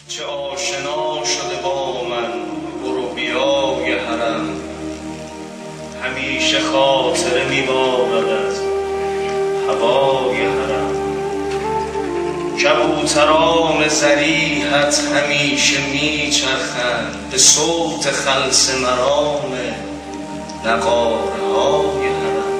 چه آشنا شده با من برو بیای حرم، همیشه خاطره می‌بارد از هوای حرم. کبوتران ضریحت همیشه میچرخند به صوت خلص مرام نقاره‌های حرم.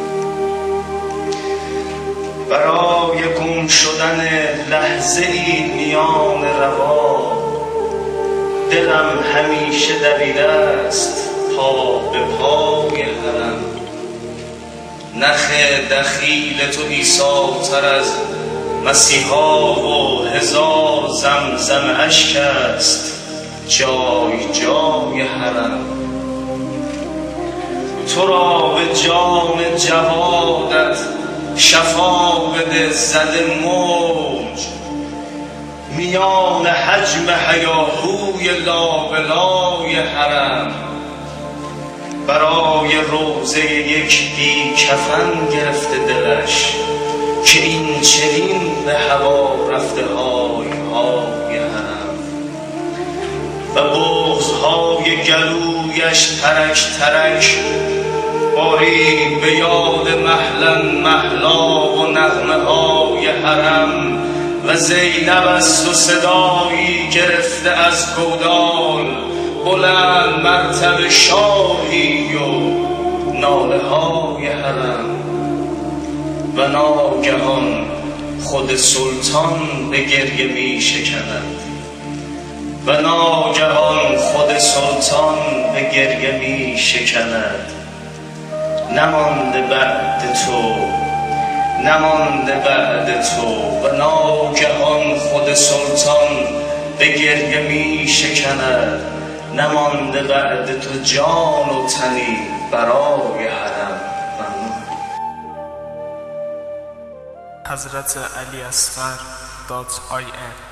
برای گم شدن لحظه ای میان روا، دلم همیشه دویده است پا به پای حرم. نخ دخیل تو عیسی‌تر از مسیحا و هزار زمزم اشک است جای جای حرم. تو را به جام جوادت شفا بده زده موج، میان حجم هیاهوی لابلای حرم. برای روضه یک بی کفن گرفته دلش که این چنین به هوا رفته های های حرم. و بغض‌های گلویش ترک ترک باری به یاد محلن محلا و نغمه های حرم. و زینب است و صدایی گرفته از گودال، بلند مرتبه شاهی و ناله های حرم. و ناگهان خود سلطان به گریه می شکند، و ناگهان خود سلطان به گریه می شکند. نمانده بعد تو، نمانده بعد تو. و ناگهان خود سلطان به گریه می شکند. نمانده بعد تو جان و تنی برای حرم. حضرت علی اصغر.in